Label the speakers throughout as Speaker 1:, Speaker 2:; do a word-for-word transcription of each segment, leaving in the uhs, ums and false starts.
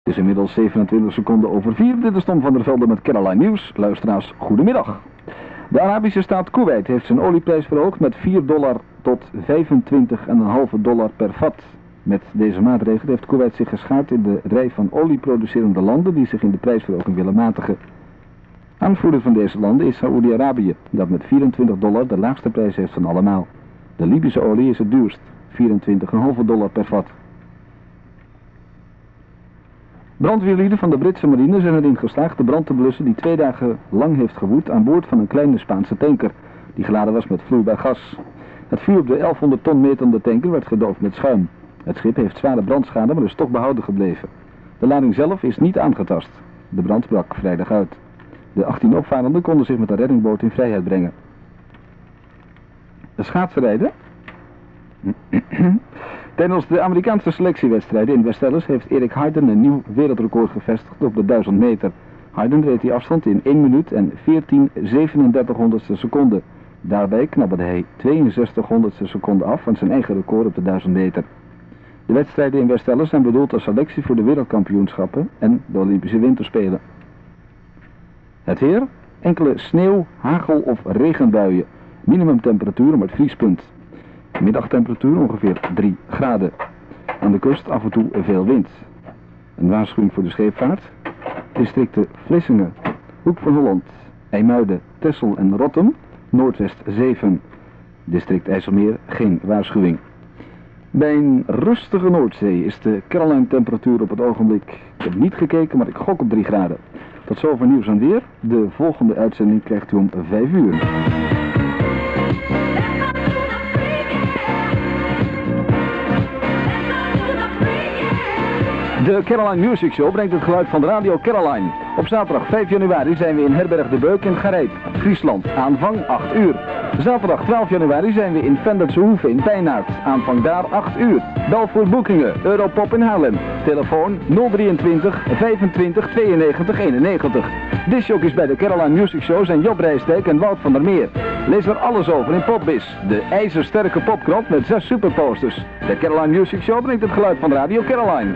Speaker 1: Het is inmiddels zevenentwintig seconden over vier. Dit is Tom van der Velde met Caroline Nieuws. Luisteraars, goedemiddag. De Arabische staat Kuwait heeft zijn olieprijs verhoogd met vier dollar tot vijfentwintig komma vijf dollar per vat. Met deze maatregel heeft Kuwait zich geschaard in de rij van olieproducerende landen die zich in de prijsverhoging willen matigen. Aanvoerder van deze landen is Saoedi-Arabië, dat met vierentwintig dollar de laagste prijs heeft van allemaal. De Libische olie is het duurst, vierentwintig komma vijf dollar per vat. Brandweerlieden van de Britse marine zijn erin geslaagd de brand te blussen die twee dagen lang heeft gewoed aan boord van een kleine Spaanse tanker, die geladen was met vloeibaar gas. Het vuur op de elfhonderd ton metende tanker werd gedoofd met schuim. Het schip heeft zware brandschade, maar is toch behouden gebleven. De lading zelf is niet aangetast. De brand brak vrijdag uit. De achttien opvarenden konden zich met de reddingboot in vrijheid brengen. De schaatsenrijden. Tijdens de Amerikaanse selectiewedstrijden in West Ellis heeft Erik Heiden een nieuw wereldrecord gevestigd op de duizend meter. Heiden reed die afstand in één minuut en veertien zevenendertig honderdste seconde. Daarbij knabberde hij tweeënzestig honderdste seconde af van zijn eigen record op de duizend meter. De wedstrijden in West Ellis zijn bedoeld als selectie voor de wereldkampioenschappen en de Olympische Winterspelen. Het weer, enkele sneeuw, hagel of regenbuien. Minimumtemperatuur om het vriespunt. Middagtemperatuur ongeveer drie graden. Aan de kust af en toe veel wind. Een waarschuwing voor de scheepvaart. Districten Vlissingen, Hoek van Holland, IJmuiden, Texel en Rottum, Noordwest zeven. District IJsselmeer geen waarschuwing. Bij een rustige Noordzee is de Caroline temperatuur op het ogenblik. Ik heb niet gekeken, maar ik gok op drie graden. Tot zover nieuws en weer. De volgende uitzending krijgt u om vijf uur. De Caroline Music Show brengt het geluid van de Radio Caroline. Op zaterdag vijf januari zijn we in Herberg de Beuk in Garijp, Friesland. Aanvang acht uur. Zaterdag twaalf januari zijn we in Vendertse Hoeve in Pijnaert. Aanvang daar acht uur. Bel voor boekingen. Europop in Haarlem. Telefoon nul drieëntwintig vijfentwintig tweeënnegentig eenennegentig. Discjockeys bij de Caroline Music Show zijn Job Rijstek en Wout van der Meer. Lees er alles over in Popbiz. De ijzersterke popkrant met zes superposters. De Caroline Music Show brengt het geluid van de Radio Caroline.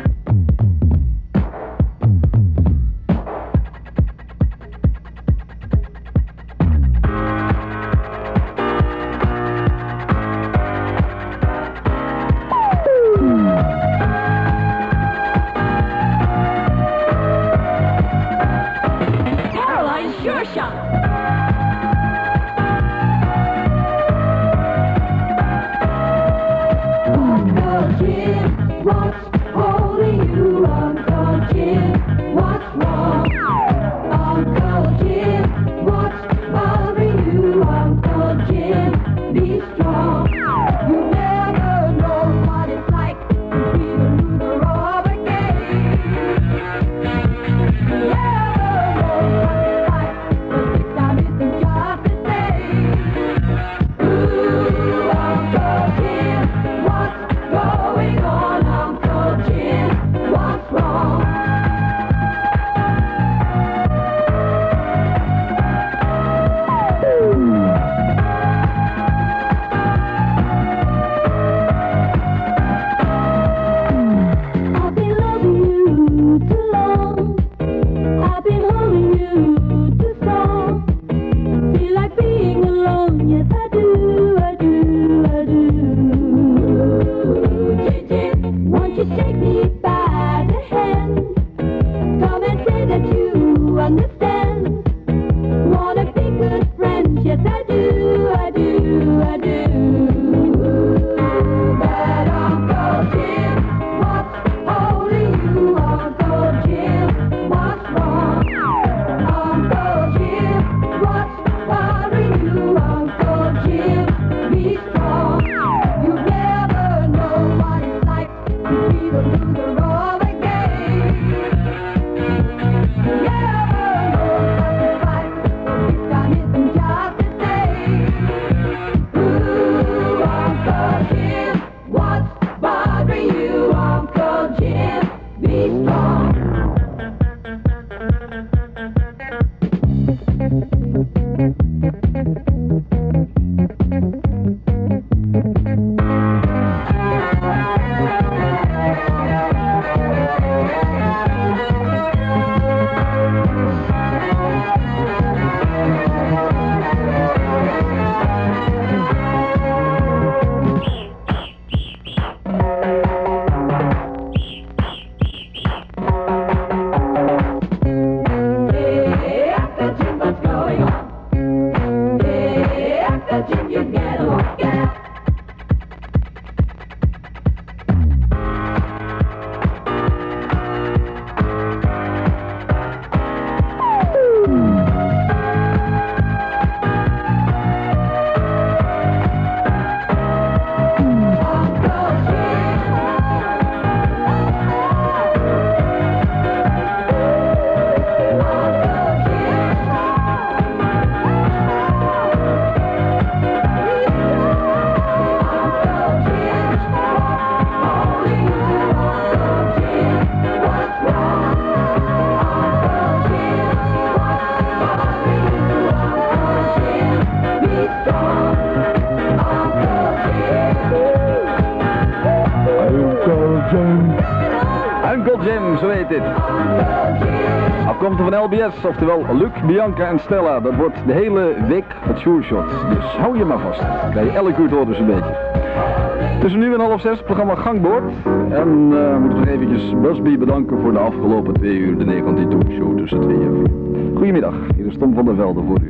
Speaker 1: zo heet dit. Afkomstig van L B S, oftewel Luc, Bianca en Stella. Dat wordt de hele week het Sure Shot. Dus hou je maar vast. Krijg je elke uur te horen dus een beetje. Tussen nu en half zes, het programma Gangboord. En uh, moeten we nog eventjes Busby bedanken voor de afgelopen twee uur, de negentien Talk Show tussen twee en vier. Goedemiddag, hier is Tom van der Velde voor u.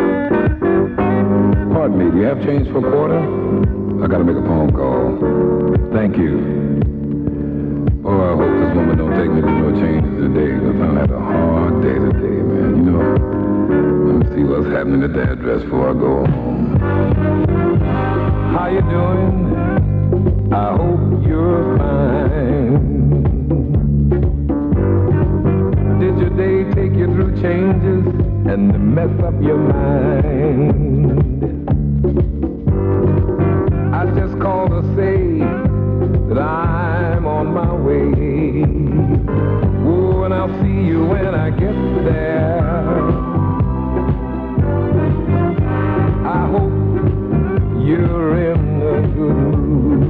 Speaker 2: Pardon me, do you have change for a quarter? I gotta make a phone call. Thank you. Oh, I hope this woman don't take me to no changes today, because I've had a hard day today, man. You know, let me see what's happening at the address before I go home. How you doing? I hope you're fine. Did your day take you through changes and mess up your mind? I just called to say that I'm on my way. Oh, and I'll see you when I get there. I hope you're in a good mood.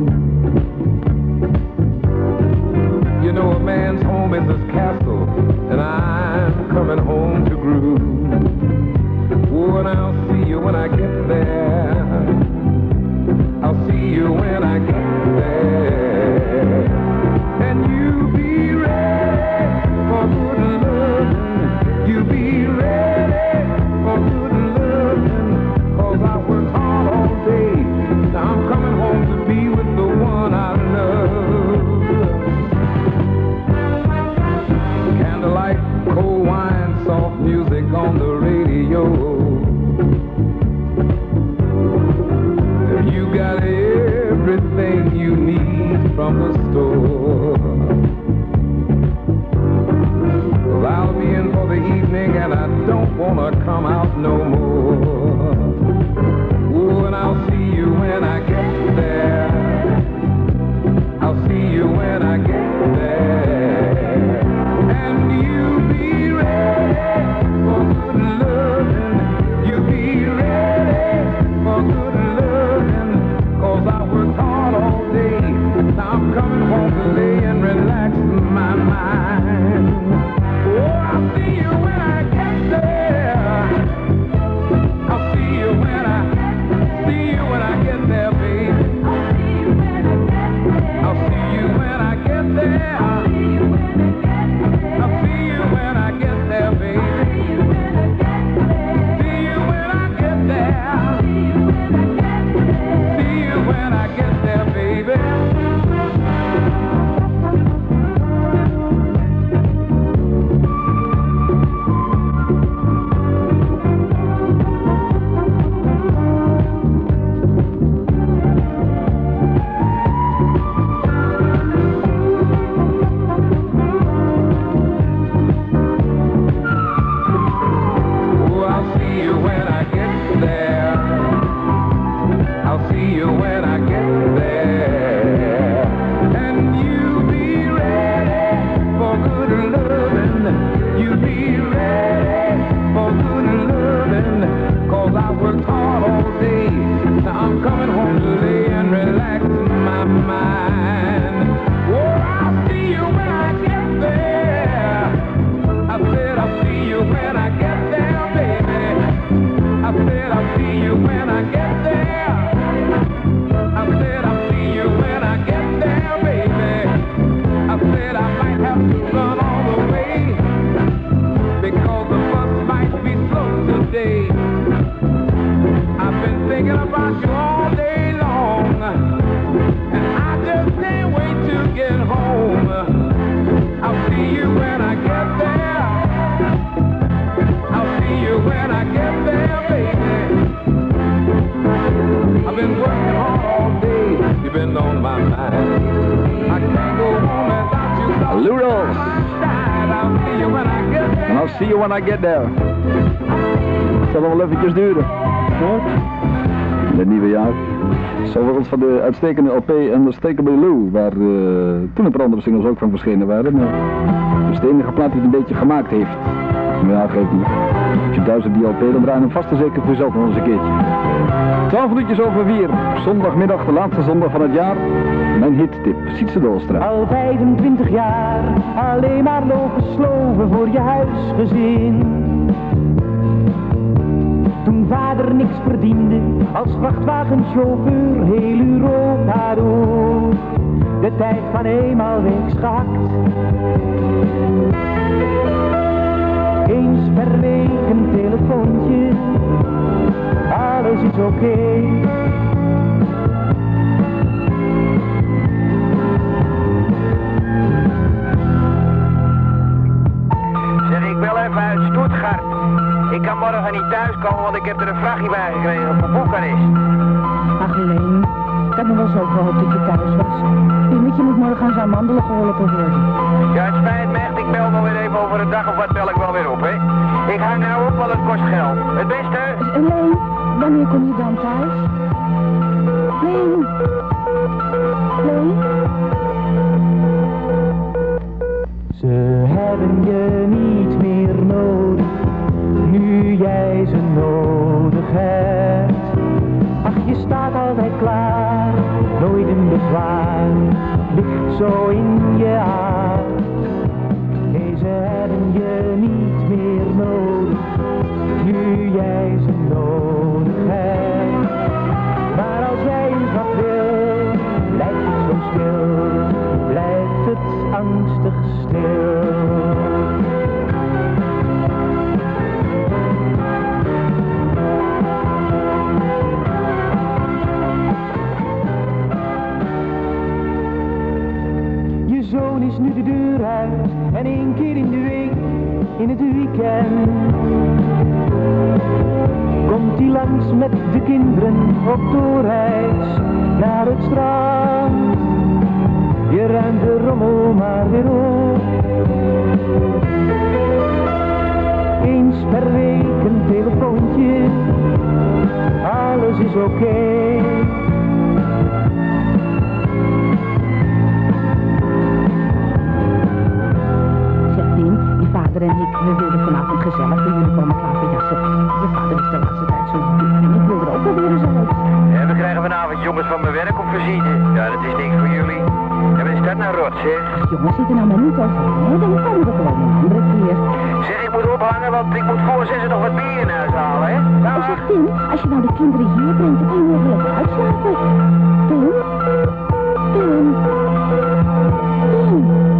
Speaker 2: You know, a man's home is his castle, and I'm coming home to groove. Oh, and I'll see you when I get there. I'll see you when I get there. And you be ready for good loving. You be ready for good loving. 'Cause I worked hard all day. Now I'm coming home to be with the one I love. Candlelight, cold wine, soft music on the radio. You got everything you need from the store. 'Cause I'll be in for the evening and I don't wanna come out no more. Oh, and I'll see you when I get there. I'll see you when I get there. And you be ready for good loving. You be ready for good loving. 'Cause I worked hard all day. Now I'm coming home to lay and relax my mind. Oh, I'll see you when I get there. I'll see you when I, see you when I get there, baby. I'll see you when I get there. I'll see you when I get there, baby. See you when I get there. See you when I get there, baby.
Speaker 1: See you when I get there. Het zal wel eventjes duren. In het nieuwe jaar. Zoals van de uitstekende L P Unmistakable Lou, waar uh, toen een paar andere singles ook van verschenen waren. Maar dus de enige plaat die het een beetje gemaakt heeft. Maar ja, geeft niet. Als je duizend die L P, dan draaien hem vast en zeker voor jezelf nog eens een keertje. twaalf minuutjes over vier. Zondagmiddag, de laatste zondag van het jaar. Mijn hittip, Sietse Dolstra.
Speaker 3: Al vijfentwintig jaar, alleen maar lopen sloven voor je huisgezin. Toen vader niks verdiende, als vrachtwagenchauffeur heel Europa door. De tijd van eenmaal weeks gehakt. Eens per week een telefoontje, alles is oké. Okay.
Speaker 4: Zeg, ik wil even uit Stuttgart. Ik kan morgen niet thuiskomen, want ik heb er een vrachtje bij gekregen voor Boekarest.
Speaker 5: Ach, Leen, ik had me wel zo gehoopt dat je thuis was. Pimmetje moet morgen aan zijn mandelen geholpen worden.
Speaker 4: Ja, het spijt me echt. Ik bel wel weer even over een dag of wat bel ik wel weer op, hè. Ik hang nou op, want het kost geld. Het beste...
Speaker 5: Leen, wanneer kom je dan thuis? Leen? Leen?
Speaker 3: Ze hebben je niet meer nodig, nu jij ze nodig hebt. Ach, je staat altijd klaar, nooit een bezwaar, ligt zo in je hart. Nee, ze hebben je niet meer nodig, nu jij ze nodig hebt. Maar als jij eens wat wil, blijft het zo stil, blijft het angstig stil. Je zoon is nu de deur uit en één keer in de week, in het weekend, komt hij langs met de kinderen op doorreis naar het strand. Je ruimt de rommel maar weer op. Eens per week een telefoontje, alles is oké. Okay.
Speaker 5: Zeg Pim, je vader en ik, we wilden vanavond gezellig bij jullie komen klaverjassen. Je vader is de laatste tijd zo duur en ik wil er ook wel weer eens uit.
Speaker 4: Ja, we krijgen vanavond jongens van mijn werk op visite. Ja, dat is niks voor jullie. Ja, wat is dat nou rot, zeg?
Speaker 5: Ach jongens, zit er nou maar niet over, hè? Dan komen we gewoon een andere keer.
Speaker 4: Zeg, ik moet ophangen, want ik moet voor zessen nog wat bier in huis halen, hè?
Speaker 5: Nou, zeg Tim, als je nou de kinderen hier brengt, dan kan je morgen lekker uitslapen. Tim? Tim? Tim?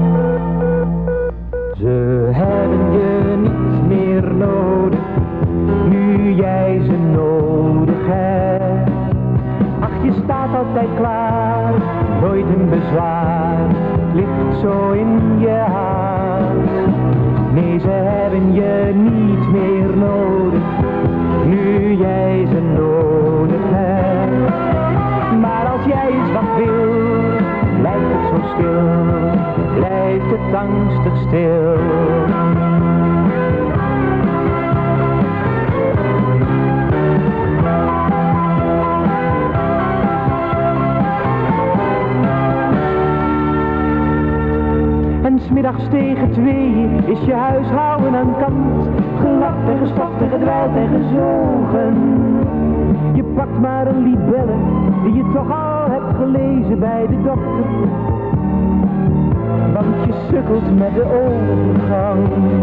Speaker 3: Ze hebben je niet meer nodig, nu jij ze nodig hebt. Ach, je staat altijd klaar, nooit een bezwaar, ligt zo in je hart. Nee, ze hebben je niet meer nodig, nu jij ze nodig hebt. Maar als jij eens wat wil, blijft het zo stil, blijft het angstig stil. En 's middags tegen tweeën is je huishouden aan kant. Gelapt en gestopt en gedwijld en gezogen. Je pakt maar een libelle die je toch al hebt gelezen bij de dokter. Want je sukkelt met de overgang.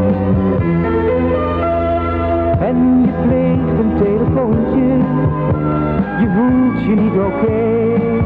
Speaker 3: En je pleegt een telefoontje, je voelt je niet oké. Okay.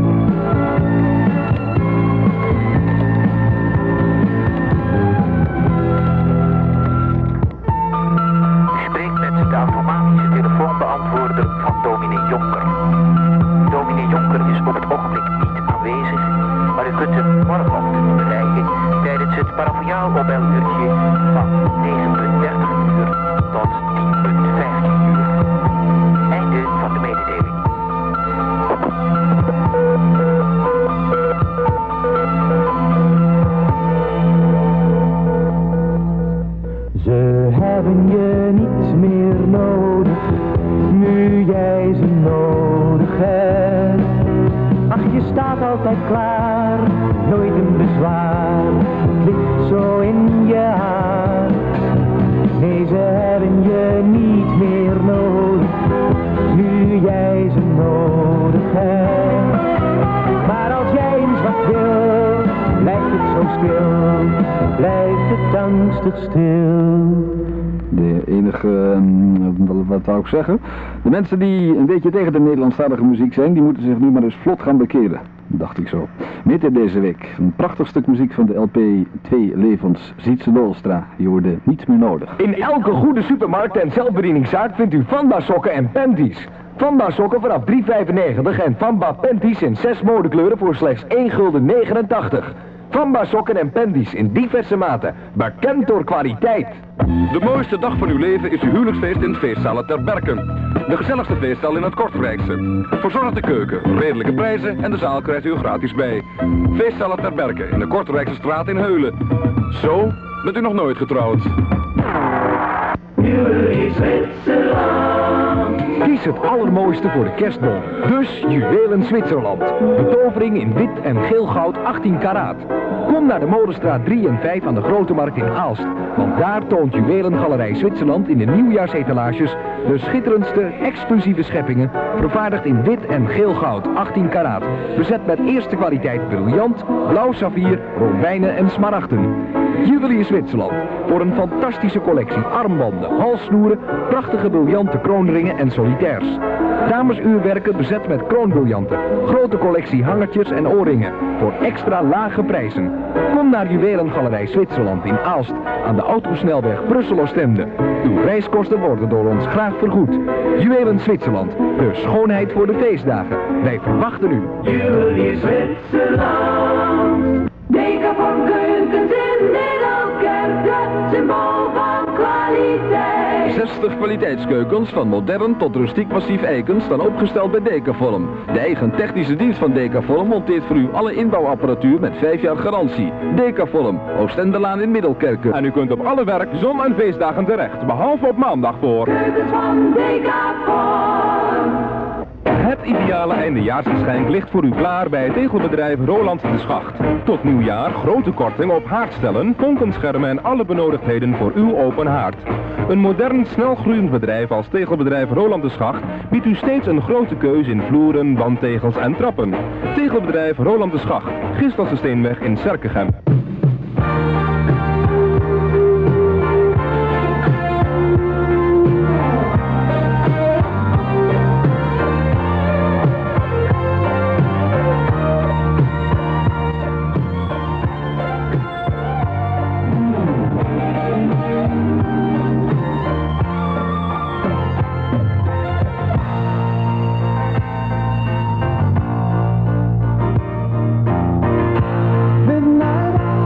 Speaker 4: De automatische telefoonbeantwoorder van dominee Jonker. Dominee Jonker is op het ogenblik niet aanwezig, maar u kunt hem morgenochtend bereiken tijdens het parochiaal opbeluurtje van negen uur dertig uur tot tien uur vijftien uur. Einde van de mededeling.
Speaker 3: Ze hebben je niet meer nodig, nu jij ze nodig hebt. Ach, je staat altijd klaar, nooit een bezwaar, ligt zo in je hart. Nee, ze hebben je niet meer blijft het angstig stil.
Speaker 1: De enige, um, wat, wat zou ik zeggen? De mensen die een beetje tegen de Nederlandstalige muziek zijn, die moeten zich nu maar eens vlot gaan bekeren. Dacht ik zo. Midden deze week. Een prachtig stuk muziek van de L P Twee Levens. Sietse Dolstra. Je hoorde niets meer nodig.
Speaker 6: In elke goede supermarkt en zelfbedieningszaak vindt u Famba sokken en panties. Famba sokken vanaf drie vijfennegentig en Famba panties in zes modekleuren voor slechts één gulden negenentachtig. Famba sokken en panties in diverse maten. Bekend door kwaliteit.
Speaker 7: De mooiste dag van uw leven is uw huwelijksfeest in feestzalen ter Berken. De gezelligste feestzaal in het Kortrijkse. Verzorgde keuken, redelijke prijzen en de zaal krijgt u er gratis bij. Feestzalen ter Berken in de Kortrijkse straat in Heulen. Zo bent u nog nooit getrouwd.
Speaker 6: Kies het allermooiste voor de kerstboom. Dus Juwelen Zwitserland. Betovering in wit en geel goud achttien karaat. Kom naar de Molenstraat drie en vijf aan de Grote Markt in Aalst. Want daar toont Juwelengalerij Zwitserland in de nieuwjaarsetalages de schitterendste, exclusieve scheppingen, vervaardigd in wit en geel goud, achttien karaat. Bezet met eerste kwaliteit briljant, blauw saffier, robijnen en smaragden. Juwelier Zwitserland, voor een fantastische collectie armbanden, halssnoeren, prachtige briljanten kroonringen en solitairs. Damesuurwerken bezet met kroonbriljanten, grote collectie hangertjes en oorringen, voor extra lage prijzen. Kom naar Juwelengalerij Zwitserland in Aalst, aan de autosnelweg Brussel-Oostende. Uw reiskosten worden door ons graag vergoed. Juwelen Zwitserland, de schoonheid voor de feestdagen. Wij verwachten u.
Speaker 2: Juwelier Zwitserland. Deka van keukens in Middelkerken, symbool van kwaliteit.
Speaker 1: zestig kwaliteitskeukens van modern tot rustiek massief eiken staan opgesteld bij Decaform. De eigen technische dienst van Decaform monteert voor u alle inbouwapparatuur met vijf jaar garantie. Decaform, Oostendelaan in Middelkerken.
Speaker 7: En u kunt op alle werk, zon- en feestdagen terecht, behalve op maandag voor
Speaker 2: Keukens van Decaform.
Speaker 7: het ideale eindejaarsgeschenk ligt voor u klaar bij het tegelbedrijf Roland de Schacht. Tot nieuwjaar grote korting op haardstellen, vonkenschermen en alle benodigdheden voor uw open haard. Een modern, snelgroeiend bedrijf als tegelbedrijf Roland de Schacht biedt u steeds een grote keus in vloeren, wandtegels en trappen. Tegelbedrijf Roland de Schacht, Giesselse Steenweg in Serkegem.
Speaker 3: Midnight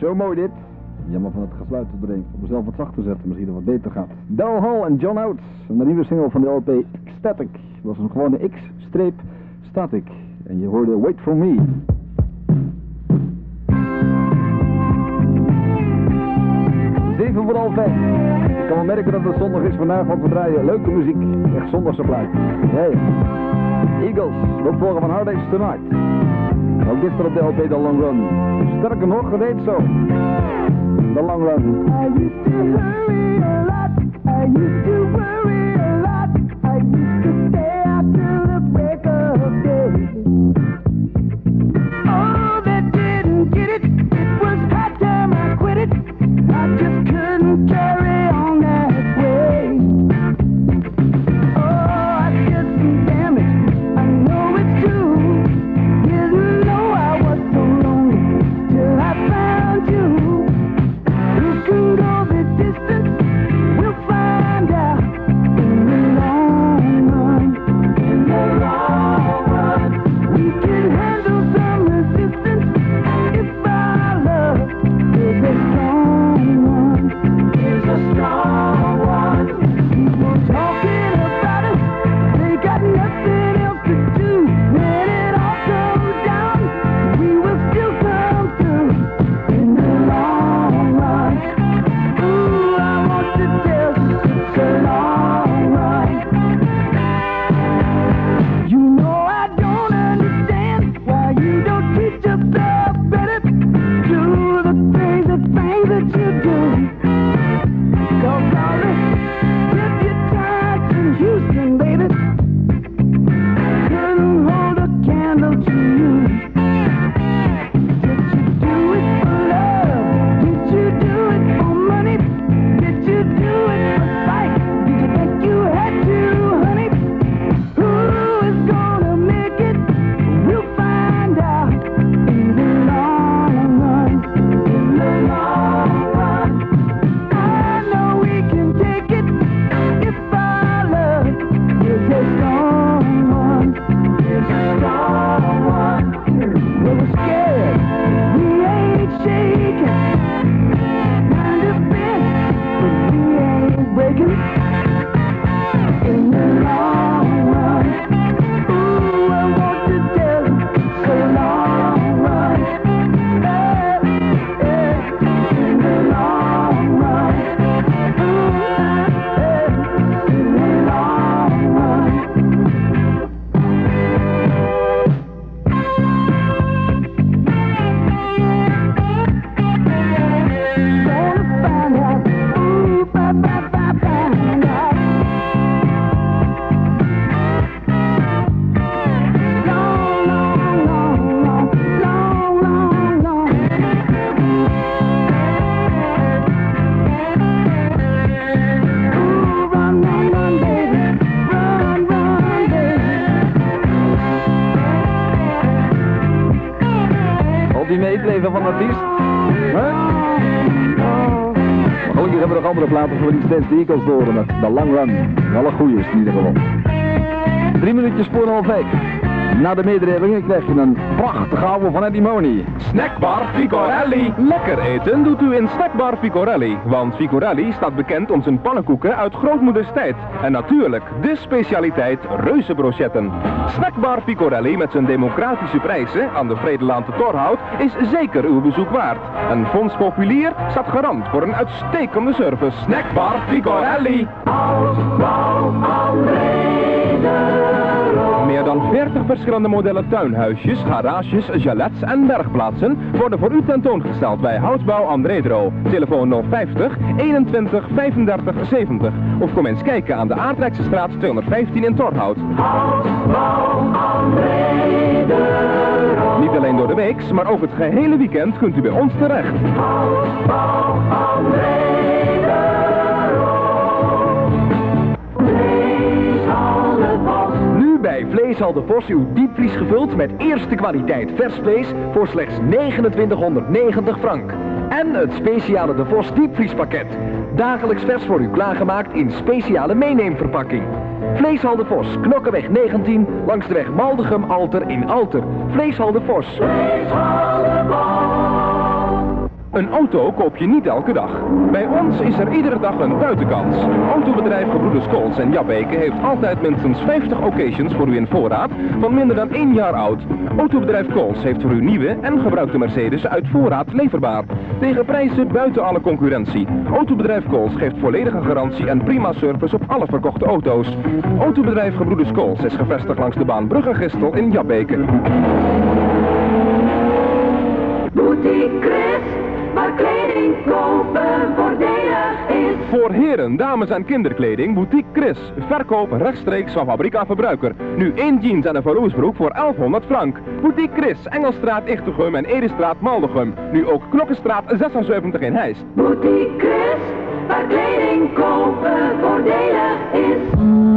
Speaker 1: Zo mooi dit. Jammer van het geluid te brengen. Om mezelf wat zachter te zetten, misschien dat het wat beter gaat. Del Hall en John Oates. En de nieuwe single van de L P Ecstatic. Dat was een gewone X-Static. En je hoorde Wait For Me. Zeven voor half vijf. Je kan wel merken dat het zondag is vandaag, want we draaien leuke muziek. Echt zondagse plaat. Hey. Eagles, de opvolger van Hard Days Tonight. Ook dit staat op de L P The Long Run. Sterker nog, het heet zo. The Long Run.
Speaker 8: I used to hurry a lot. I used to worry a lot. I used to stay out till the break of day. Oh, that didn't get it. It was high time I quit it. I just couldn't carry on that way. Oh, I did some damage. I know it's true. Didn't know I was so lonely till I found you. You can go the distance. We'll find out in the long run. In the long run, we can handle some resistance if our love is a strong one. Is a strong one. People talking about us, they got nothing else to do. When it all comes down, we will still come through in the long run. Ooh, I want to tell you it's a long run. You know I don't understand why you don't teach yourself better. Do the crazy things that you do. Cause all the deputies in Houston, baby, couldn't hold a candle to you. Did you do it for love? Did you do it for money? Did you do it for spite? Did you think you had to, honey? Who is gonna make it? We'll find out in the long run. In the long run, I know we can take it if our love is a strong one. Is a strong one. We're scared, we ain't shaking. Mind is bent, but we ain't breaking. In the long run, ooh, I want to tell you, so long run. Eh, eh, in the long run, ooh, eh, in the long run. Gonna find out, ooh, ba ba ba find out. Long, long, long, long, long, long, long. Ooh, run, run, run, baby, run, run, baby.
Speaker 1: Op die meetleven van de artiest. Huh? Maar gelukkig hebben we nog andere platen voor die Dance the Eagles door met The Long Run. Alle goeie is in ieder geval. Drie minuutjes voor half vijf. Na de mededelingen krijg je een prachtige ouwe van Eddie Money.
Speaker 7: Snackbar Ficorelli. Lekker eten doet u in Snackbar Ficorelli. Want Ficorelli staat bekend om zijn pannenkoeken uit grootmoeders tijd. En natuurlijk de specialiteit reuzenbrochetten. Snackbar Ficorelli met zijn democratische prijzen aan de Vredelaan te Torhout is zeker uw bezoek waard. Een fonds populier staat garant voor een uitstekende service. Snackbar Ficorelli. Meer dan veertig verschillende modellen tuinhuisjes, garages, jalets en bergplaatsen worden voor u tentoongesteld bij Houtbouw Andredro. Telefoon nul vijftig, eenentwintig, vijfendertig, zeventig. Of kom eens kijken aan de Aardrijksestraat tweehonderdvijftien in Torhout. Niet alleen door de week, maar ook het gehele weekend kunt u bij ons terecht.
Speaker 6: Nu bij Vleeshal de Vos uw diepvries gevuld met eerste kwaliteit vers vlees voor slechts negenentwintighonderdnegentig frank. En het speciale de Vos diepvriespakket. Dagelijks vers voor u klaargemaakt in speciale meeneemverpakking. Vleeshal de Vos, Knokkenweg negentien, langs de weg Maldegem-Alter in Alter. Vleeshal de Vos.
Speaker 7: Een auto koop je niet elke dag. Bij ons is er iedere dag een buitenkans. Autobedrijf Gebroeders Kools en Jabbeke heeft altijd minstens vijftig occasions voor u in voorraad van minder dan één jaar oud. Autobedrijf Kools heeft voor u nieuwe en gebruikte Mercedes uit voorraad leverbaar. Tegen prijzen buiten alle concurrentie. Autobedrijf Kools geeft volledige garantie en prima service op alle verkochte auto's. Autobedrijf Gebroeders Kools is gevestigd langs de baan Brugge-Gistel in Jabbeke.
Speaker 8: Boutique Chris, waar kleding kopen voordelig is.
Speaker 7: Voor heren, dames en kinderkleding, Boutique Chris. Verkoop rechtstreeks van fabriek aan verbruiker. Nu één jeans en een verloofsbroek voor elfhonderd frank. Boutique Chris, Engelstraat, Ichtegem en Edestraat, Maldegem. Nu ook Knokkenstraat zesenzeventig in Heist.
Speaker 8: Boutique Chris, waar kleding kopen voordelig is.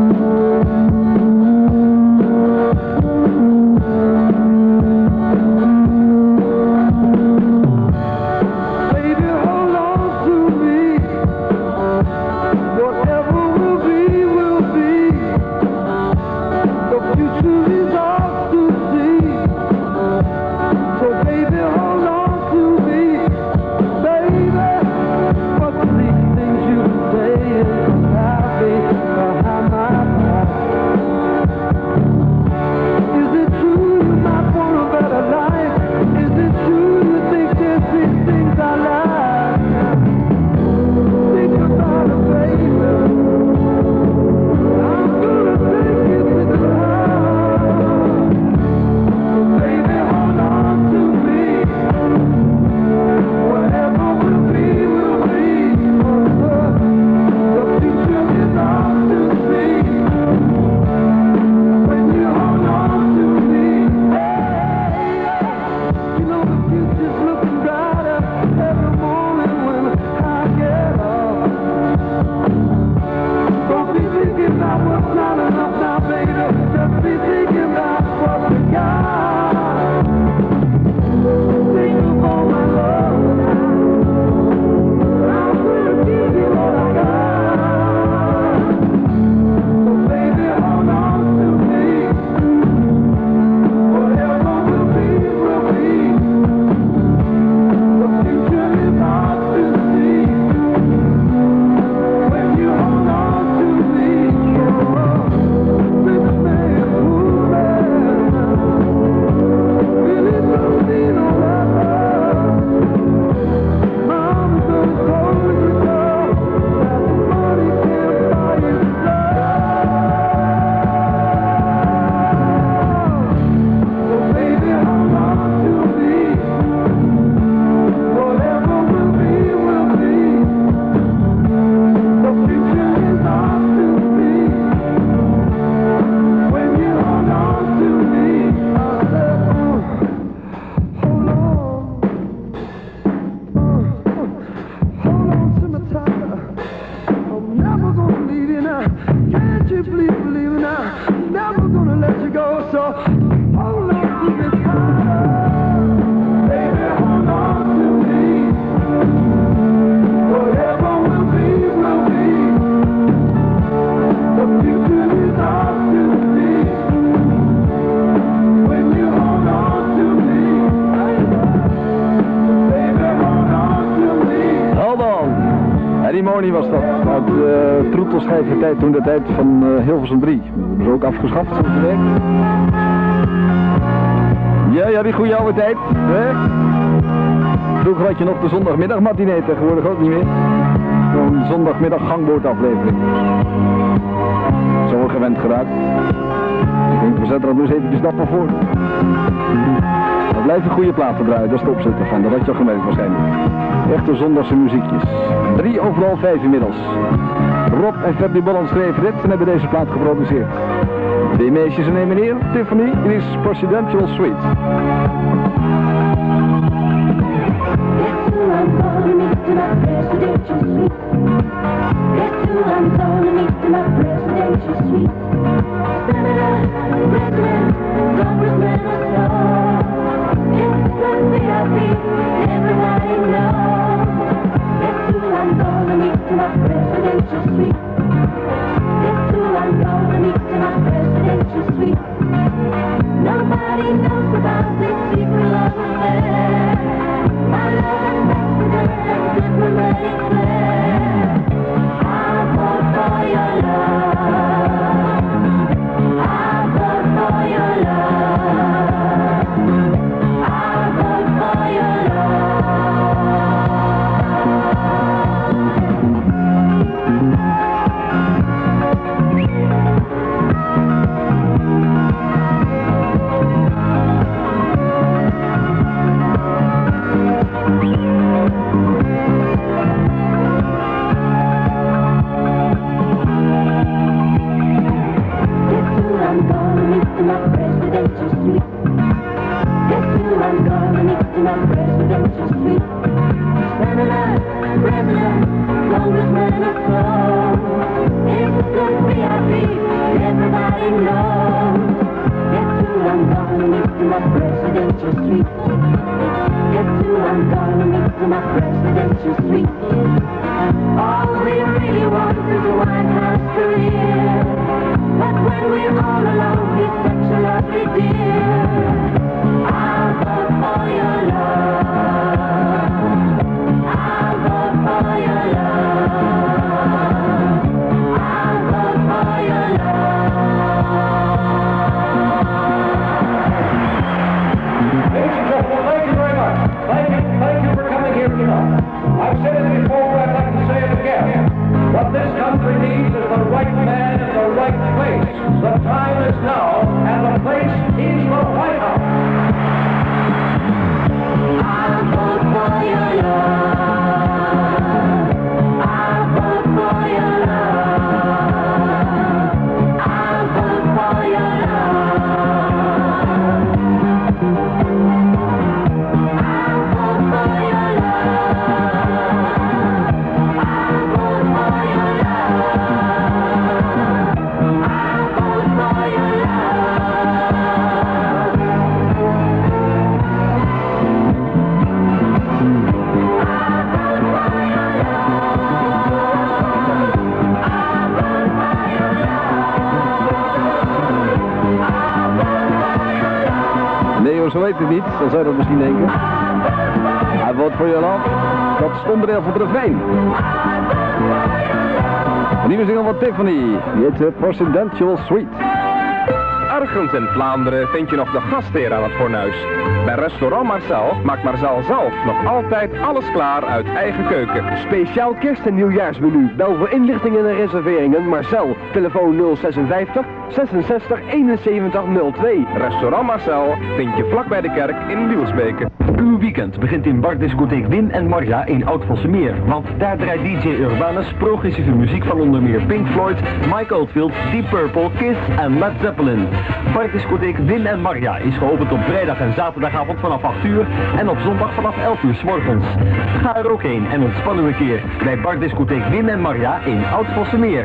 Speaker 1: Was dat, uit uh, troetelschijven tijd, toen de tijd van uh, Hilversum drie. Dat hebben ze ook afgeschaft, zo te Ja, ja, die goede oude tijd. Hè? Vroeger had je nog de zondagmiddagmatinee, tegenwoordig ook niet meer. Gewoon zondagmiddag gangbootaflevering. Zo gewend geraakt. Ik denk, we zetten er dus eventjes dat maar voor. Er blijven goede platen draaien, dat is de opzet ervan. Dat had je al gemerkt waarschijnlijk. Echte zondagse muziekjes. Drie overal vijf inmiddels. Rob en Ferdy Bolland schreven dit en hebben deze plaat geproduceerd. Twee meisjes en één meneer, Tiffany, in is Presidential Suite.
Speaker 8: Nobody knows about this secret love affair. My love and my presidential suite. Guess who I'm gonna meet to my presidential suite. All we really want is a White House career. But when we're all alone, he's such a lovely dear. I'll vote for your love. I'll vote for your love. I'll vote for your love.
Speaker 9: Ladies and gentlemen, thank you very much. Thank you, thank you for coming here tonight. I've said it before, I'd like to say it again. What this country needs is the right man in the right place. The time is now, and the place is the White House.
Speaker 8: I'll vote for your love. I'll vote for your love. I'll vote for your love. I'll vote for your love. I'll vote for your love. I'll vote for your
Speaker 1: Nee hoor, zo weet het niet. Dan zou je dat misschien denken. Hij vote for your love. Dat stond er voor de refrein. Een nieuwe single van Tiffany. Die heet de Presidential Suite.
Speaker 7: Ergens in Vlaanderen vind je nog de gastheer aan het fornuis. Bij restaurant Marcel maakt Marcel zelf nog altijd alles klaar uit eigen keuken.
Speaker 6: Speciaal kerst- en nieuwjaarsmenu. Bel voor inlichtingen en reserveringen Marcel. Telefoon nul zesenvijftig zesenzestig eenenzeventig nul twee.
Speaker 7: Restaurant Marcel vind je vlak bij de kerk in Wielsbeke.
Speaker 10: Uw weekend begint in Bardiscotheek Win en Marja in Oud-Vossemeer. Want daar draait D J Urbanus progressieve muziek van onder meer Pink Floyd, Mike Oldfield, Deep Purple, Kiss en Led Zeppelin. Bardiscotheek Win en Marja is geopend op vrijdag en zaterdagavond vanaf acht uur en op zondag vanaf elf uur 's morgens. Ga er ook heen en ontspan u een keer bij Bardiscotheek Win en Marja in Oud-Vossemeer.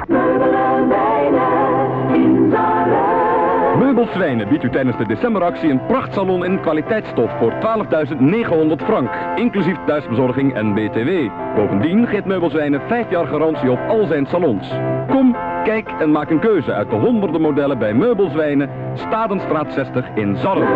Speaker 7: Meubelswijnen biedt u tijdens de decemberactie een prachtsalon in kwaliteitsstof voor twaalfduizend negenhonderd frank, inclusief thuisbezorging en B T W. Bovendien geeft Meubelswijnen vijf jaar garantie op al zijn salons. Kom, kijk en maak een keuze uit de honderden modellen bij Meubelswijnen, Stadenstraat zestig in Zorg.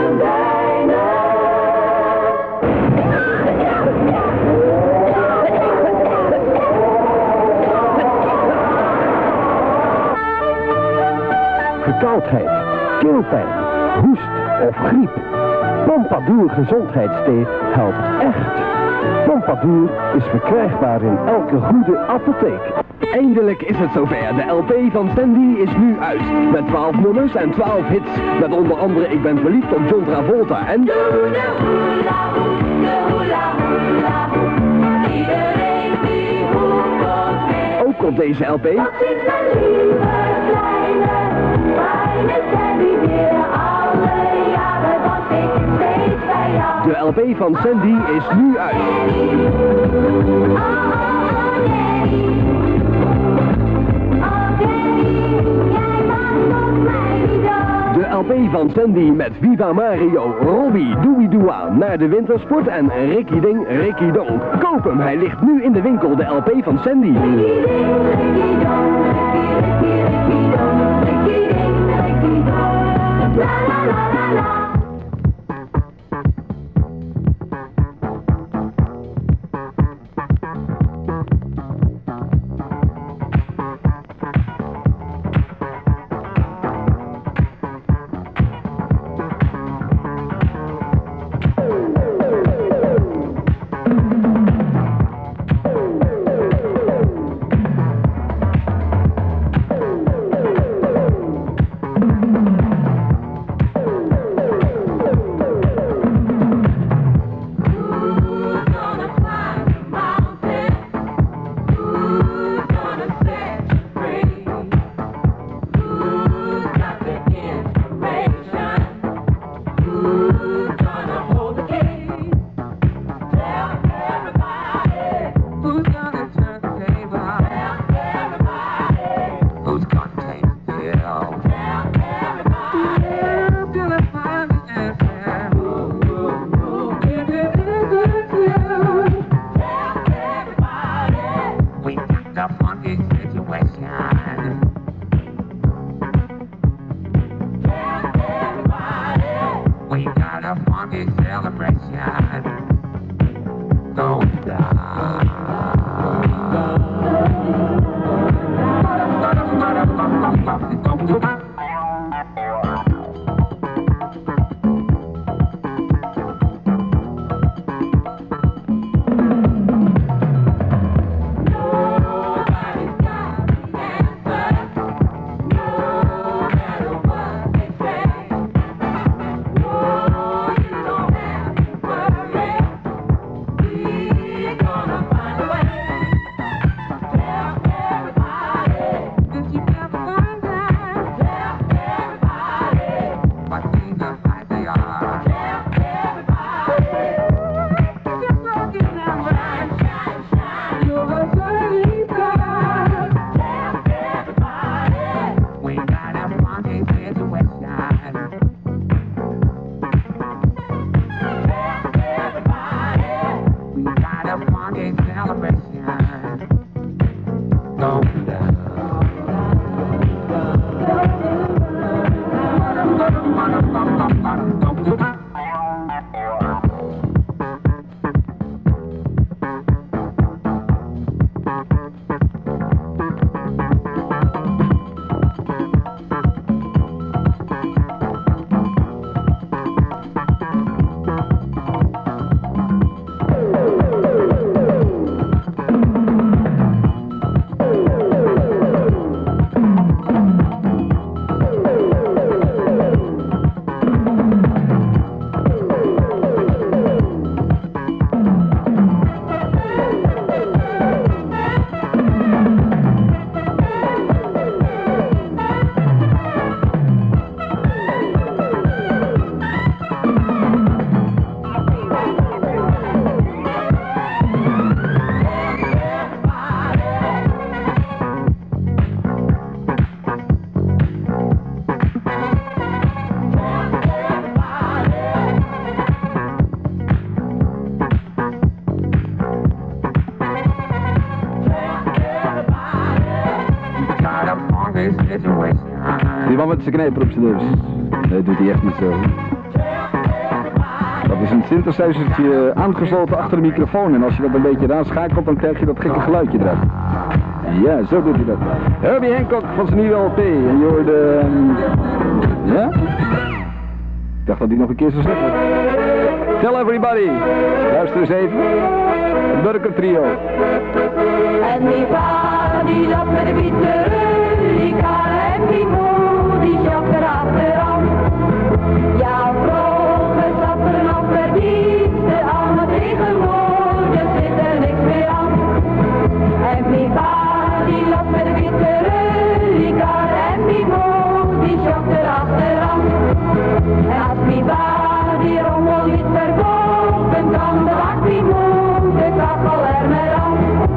Speaker 6: Verkoudheid, keelpijn, hoest of griep. Pompadour gezondheidsthee helpt echt. Pompadour is verkrijgbaar in elke goede apotheek. Eindelijk is het zover. De L P van Sandy is nu uit. Met twaalf nummers en twaalf hits. Met onder andere Ik ben verliefd op John Travolta en... Ook op deze L P... De L P van Sandy is nu uit. De L P van Sandy met Viva Mario, Robbie, Doei Doa, Naar de Wintersport en Ricky Ding, Ricky Dong. Koop hem, hij ligt nu in de winkel, de L P van Sandy.
Speaker 2: We got a funky celebration going down.
Speaker 1: Die man met zijn knijper op zijn neus. Nee, doet hij echt niet zo. Dat is een synthesizertje aangesloten achter de microfoon. En als je dat een beetje aanschakelt, dan krijg je dat gekke geluidje eruit. Ja, zo doet hij dat. Herbie Hancock van zijn nieuwe L P. En je hoorde... Um... Ja? Ik dacht dat hij nog een keer zou zeggen. Tell everybody. Luister eens even. Het Burger Trio.
Speaker 8: En die vader die loopt met de witte Rika en die moe die sjokt erachteraan. Ja, vroeger zat er nog verdienste aan, maar tegenwoordig zit er niks meer aan. En die vader die loopt met de witte Rika en die moe die sjokt erachteraan. En als die vader die rommel niet verkopen kan, dan maakt die moe de kachel er maar aan.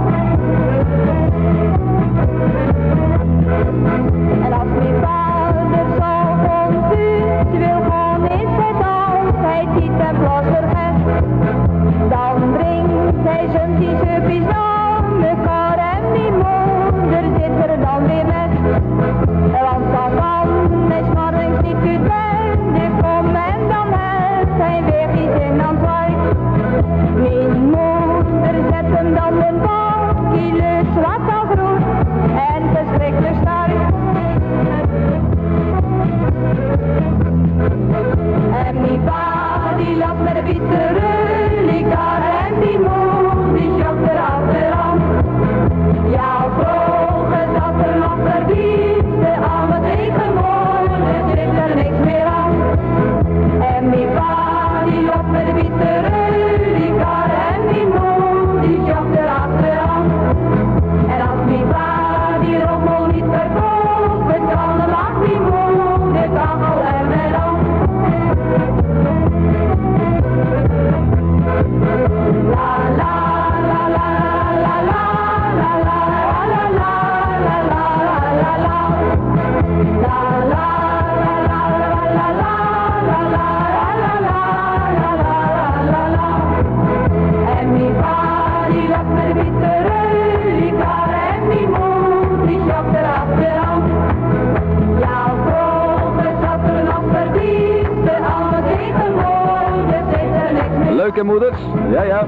Speaker 8: En als mijn vader zo confus wil gaan is het altijd niet ten plasser heeft. Dan brengt hij zijn t-shirtjes aan mekaar en die moeder zit er dan weer met. Want dan kan hij s'morgens niet uit bed komen en dan heeft hij weer iets in aan het wijf. Mijn moeder zet hem dan een bakkie leuk zwart al groen en verschrikkelijk sterk. En mijn vader die loopt met de witte rullikar en die moe die sjokt er achteraan. Ja, vroeger zat er nog verdien.
Speaker 1: keukenmoeders. Ja, ja.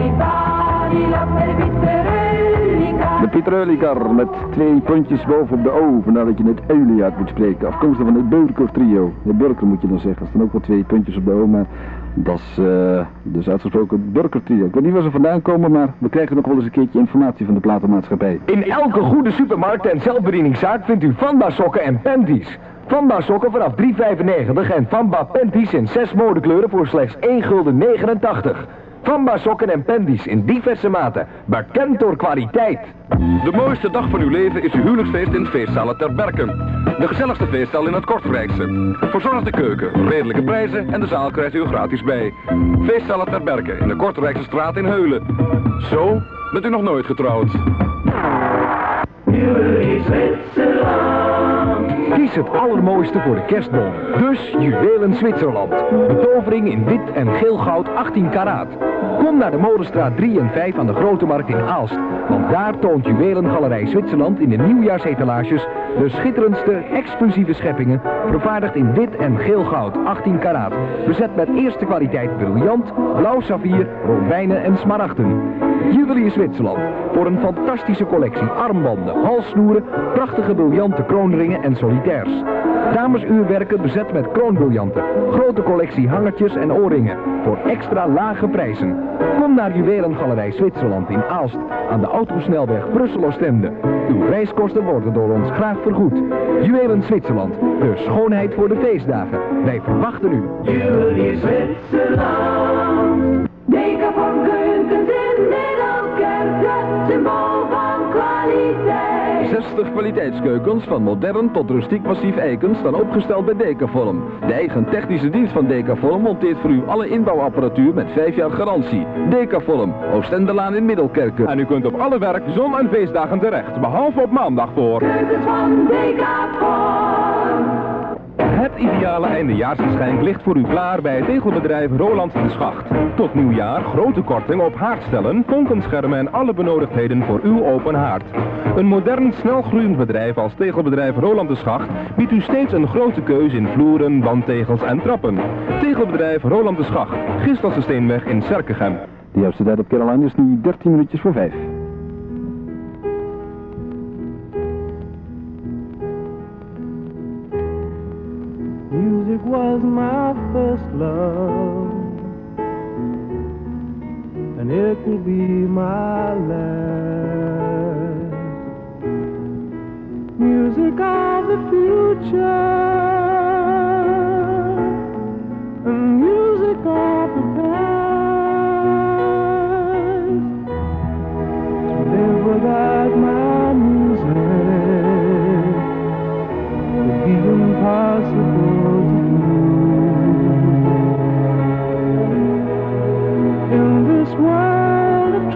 Speaker 1: De Pietreulikar met twee puntjes boven op de O, vandaar dat je het Eulie uit moet spreken. Afkomstig van het Burker trio. De Burker moet je dan zeggen. Er staan ook wel twee puntjes op de O, maar dat is uh, dus uitgesproken het Burker trio. Ik weet niet waar ze vandaan komen, maar we krijgen nog wel eens een keertje informatie van de platenmaatschappij.
Speaker 6: In elke goede supermarkt en zelfbedieningszaak vindt u Vamba sokken en panties. Vamba sokken vanaf drie vijfennegentig en Vamba panties in zes modekleuren voor slechts één gulden negenentachtig. Vamba sokken en panties in diverse maten, bekend door kwaliteit.
Speaker 7: De mooiste dag van uw leven is uw huwelijksfeest in het feestzaal ter Berken. De gezelligste feestzaal in het Kortrijkse. Verzorgde keuken, redelijke prijzen en de zaal krijgt u er gratis bij. Feestzaal ter Berken in de Kortrijkse straat in Heulen. Zo bent u nog nooit getrouwd.
Speaker 6: Kies het allermooiste voor de kerstboom. Dus Juwelen Zwitserland. Betovering in wit en geel goud achttien karaat. Kom naar de Molenstraat drie en vijf aan de Grote Markt in Aalst. Want daar toont Juwelengalerij Zwitserland in de nieuwjaarshetalages de schitterendste exclusieve scheppingen, vervaardigd in wit en geel goud achttien karaat. Bezet met eerste kwaliteit briljant, blauw saffier, robijnen en smaragden. Juwelier Zwitserland. Voor een fantastische collectie armbanden, halssnoeren, prachtige briljante kroonringen en solitairs. Damesuurwerken bezet met kroonbriljanten. Grote collectie hangertjes en oorringen. Voor extra lage prijzen. Kom naar Juwelengalerij Zwitserland in Aalst. Aan de autosnelweg Brussel-Oostende. Uw reiskosten worden door ons graag vergoed. Juwelen Zwitserland. De schoonheid voor de feestdagen. Wij verwachten u.
Speaker 8: Juwelier Zwitserland. Deka van keukens in Middelkerken. Symbool van kwaliteit.
Speaker 1: zestig kwaliteitskeukens van modern tot rustiek massief eiken staan opgesteld bij Decaform. De eigen technische dienst van Decaform monteert voor u alle inbouwapparatuur met vijf jaar garantie. Decaform, Oostendelaan in Middelkerken.
Speaker 7: En u kunt op alle werk, zon- en feestdagen terecht, behalve op maandag voor
Speaker 8: Keukens van Decaform.
Speaker 7: Het ideale eindejaarsgeschenk ligt voor u klaar bij het tegelbedrijf Roland de Schacht. Tot nieuwjaar grote korting op haardstellen, konkenschermen en alle benodigdheden voor uw open haard. Een modern, snelgroeiend bedrijf als tegelbedrijf Roland de Schacht biedt u steeds een grote keus in vloeren, wandtegels en trappen. Tegelbedrijf Roland de Schacht, Giselse Steenweg in Serkegem.
Speaker 1: De juiste tijd op Caroline is nu dertien minuutjes voor vijf.
Speaker 3: Music was my first love, and it will be my last. Music of the future, and music of the past. To live without my music would be impossible. In this world of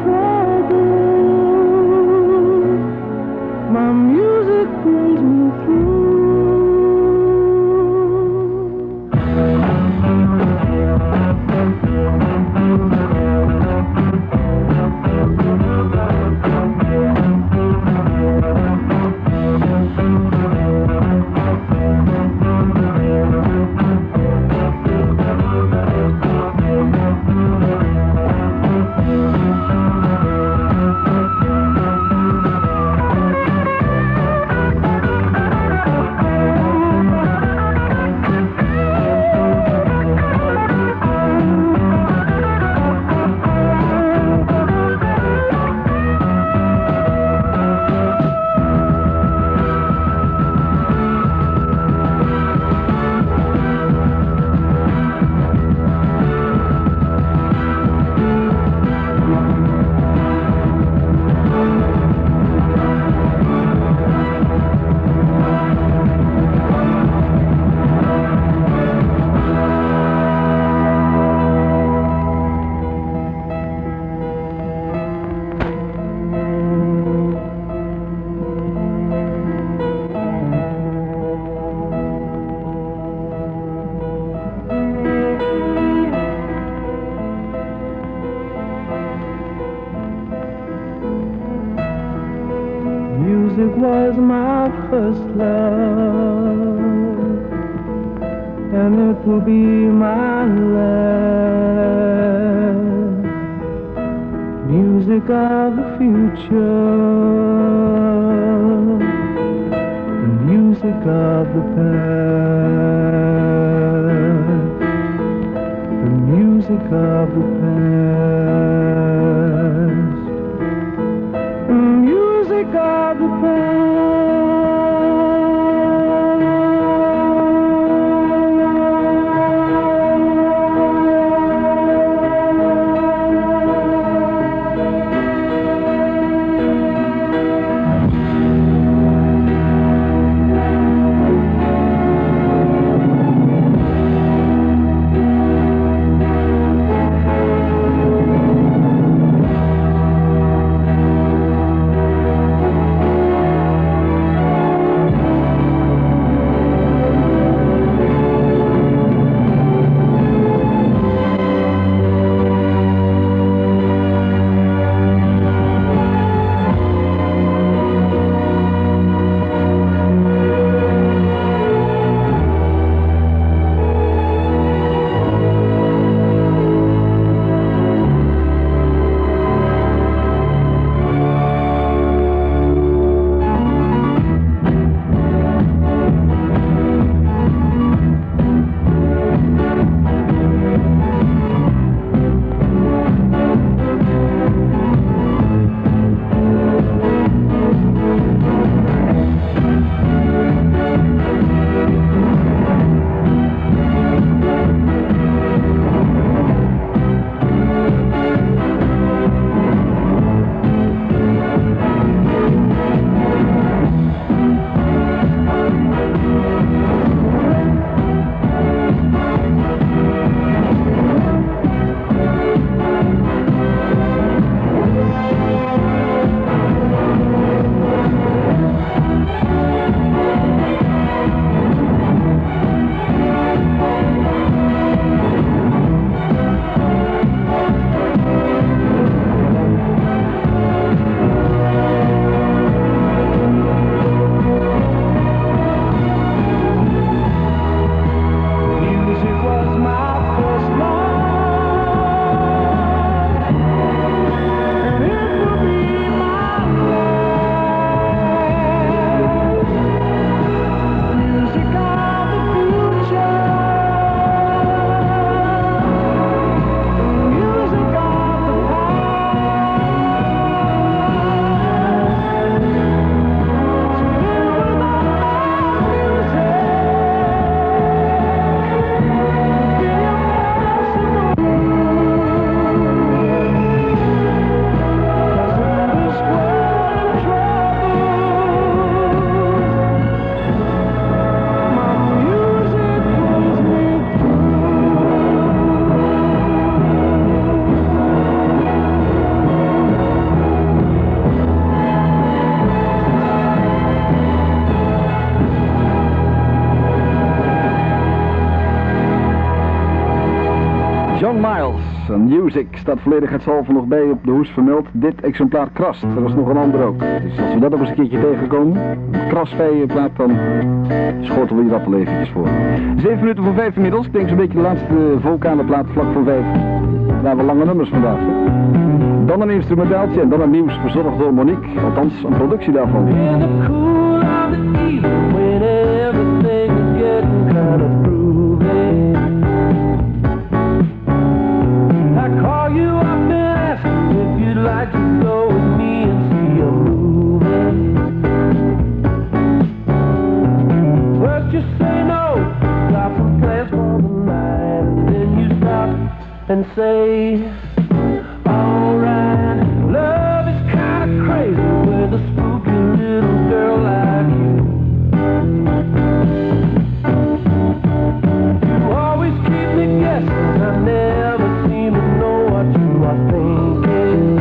Speaker 3: trouble, my music brings me through. Music was my first love, and it will be my last. Music of the future, the music of the past, the music of the past, the music of the past.
Speaker 1: John Miles, Music, staat volledig het zal nog bij op de hoes vermeld. Dit exemplaar krast, er was nog een ander ook. Dus als we dat nog eens een keertje tegenkomen, een krasvrije plaat, dan schotelen we die rappel eventjes voor. Zeven minuten voor vijf inmiddels, ik denk zo'n beetje de laatste vocale plaat vlak voor vijf. Daar hebben we lange nummers vandaag. Hè? Dan een instrumentaaltje en dan een nieuws verzorgd door Monique, althans een productie daarvan.
Speaker 3: In the cool of the evening, when everything is getting kind of groovy, I call you up and ask you if you'd like to go with me and see a movie. First you say no, got some plans for the night, and then you stop and say, alright, love is kinda crazy with a spooky little girl like you. You always keep me guessing, I never seem to know what you are thinking.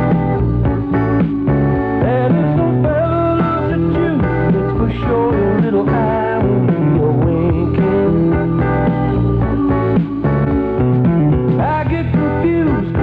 Speaker 3: And if some fella looks at you, it's for sure your little eye will be a winking. I get confused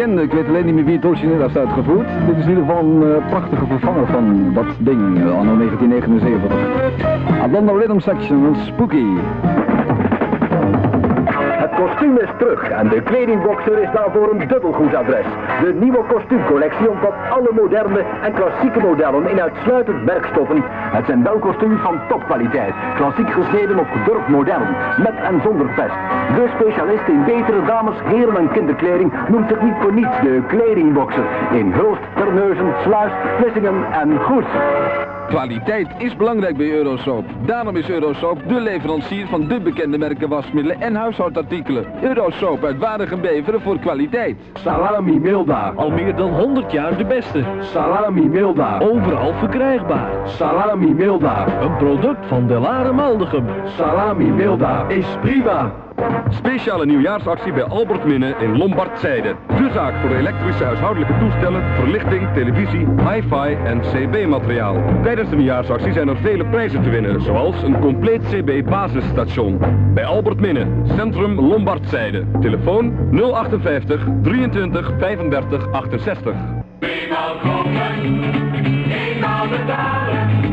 Speaker 1: bekende, ik weet alleen niet meer wie het origineel heeft uitgevoerd. Dit is in ieder geval een uh, prachtige vervanger van dat ding, uh, anno negentien negenenzeventig. Atlanta Rhythm Section, Spooky.
Speaker 10: Het kostuum is terug en de kledingboxer is daarvoor een dubbelgoed adres. De nieuwe kostuumcollectie omvat alle moderne en klassieke modellen in uitsluitend merkstoffen. Het zijn wel kostuums van topkwaliteit, klassiek gesneden op gedurfd modellen, met en zonder vest. De specialist in betere dames, heren en kinderkleding noemt zich niet voor niets de kledingboxer. In Hulst, Terneuzen, Sluis, Vlissingen en Goes.
Speaker 1: Kwaliteit is belangrijk bij Eurosoap. Daarom is Eurosoap de leverancier van de bekende merken wasmiddelen en huishoudartikelen. Eurosoap uit Waregem-Beveren voor kwaliteit.
Speaker 6: Salami Milda. Al meer dan honderd jaar de beste.
Speaker 1: Salami Milda.
Speaker 6: Overal verkrijgbaar.
Speaker 1: Salami Milda.
Speaker 6: Een product van Delare Maldegem.
Speaker 1: Salami Milda is prima.
Speaker 7: Speciale nieuwjaarsactie bij Albert Minne in Lombardzijde. De zaak voor elektrische huishoudelijke toestellen, verlichting, televisie, hi-fi en C B-materiaal. Tijdens de nieuwjaarsactie zijn er vele prijzen te winnen, zoals een compleet C B-basisstation. Bij Albert Minne, Centrum Lombardzijde. Telefoon nul achtenvijftig, drieëntwintig, vijfendertig, achtenzestig.
Speaker 9: Eenmaal komen, eenmaal betalen.